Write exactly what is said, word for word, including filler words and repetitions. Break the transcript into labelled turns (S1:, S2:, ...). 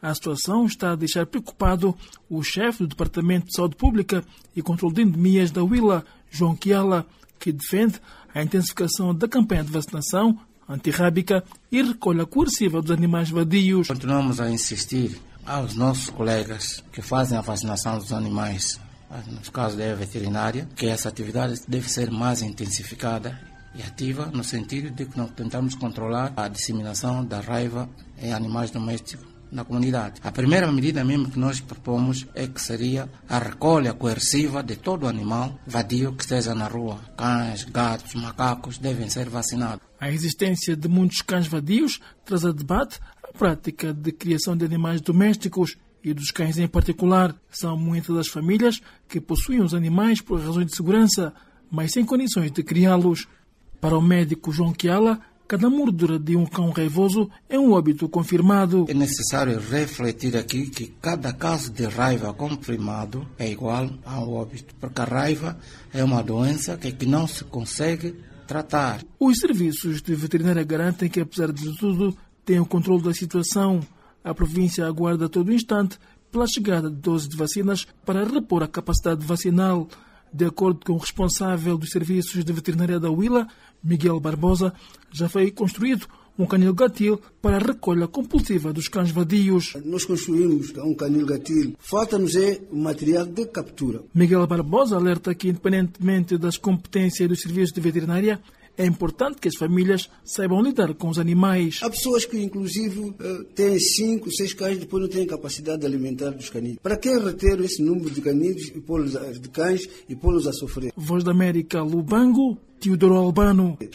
S1: A situação está a deixar preocupado o chefe do Departamento de Saúde Pública e Controlo de Endemias da Huila, João Kiala, que defende a intensificação da campanha de vacinação antirrábica e recolha coerciva dos animais vadios.
S2: Continuamos a insistir aos nossos colegas que fazem a vacinação dos animais, nos casos da veterinária, que essa atividade deve ser mais intensificada e ativa, no sentido de que nós tentamos controlar a disseminação da raiva em animais domésticos na comunidade. A primeira medida mesmo que nós propomos é que seria a recolha coerciva de todo animal vadio que esteja na rua. Cães, gatos, macacos devem ser vacinados.
S1: A existência de muitos cães vadios traz a debate a prática de criação de animais domésticos e dos cães em particular. São muitas as famílias que possuem os animais por razões de segurança, mas sem condições de criá-los. Para o médico João Kiala, cada mordura de um cão raivoso é um óbito confirmado.
S2: É necessário refletir aqui que cada caso de raiva confirmado é igual a um óbito, porque a raiva é uma doença que, que não se consegue tratar.
S1: Os serviços de veterinária garantem que, apesar de tudo, têm o controle da situação. A província aguarda a todo instante pela chegada de doses de vacinas para repor a capacidade vacinal. De acordo com o responsável dos serviços de veterinária da Huila, Miguel Barbosa, já foi construído um canil gatil para a recolha compulsiva dos cães vadios.
S3: Nós construímos um canil gatil. Falta-nos é o material de captura.
S1: Miguel Barbosa alerta que, independentemente das competências dos serviços de veterinária, é importante que as famílias saibam lidar com os animais.
S3: Há pessoas que, inclusive, têm cinco, seis cães e depois não têm capacidade de alimentar dos canis. Para que reter esse número de canis e pô-los de cães e pô-los a sofrer?
S1: Voz da América, Lubango, Teodoro Albano.